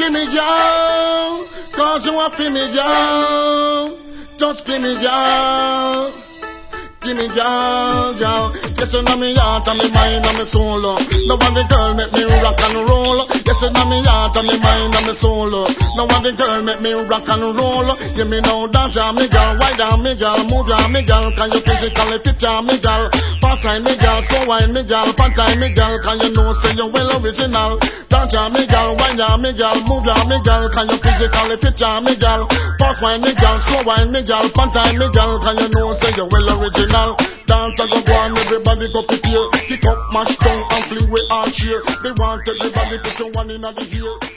feel me, girl. Cause you want feel me, girl. Just feel me, girl. Give me girl, girl. Yes, you know me heart and me mind and me soul. No one the girl make me rock and roll. Yes, you know me heart and me mind and me soul. No one the girl make me rock and roll. Give me no dance on me girl, wide on me girl, move on me girl. Can you physically picture me girl? Pass line me girl, slow wine me girl, pan time me girl. Can you know say you well original? Dance on me girl, wide on me girl, move on me girl. Can you physically picture me girl? Pass wine me girl, slow wine me girl, pan time me girl. Can you know say you well original? Dance and go on, everybody go prepare. Pick up, mash down and fling with all cheer. They want everybody put your one in the ear.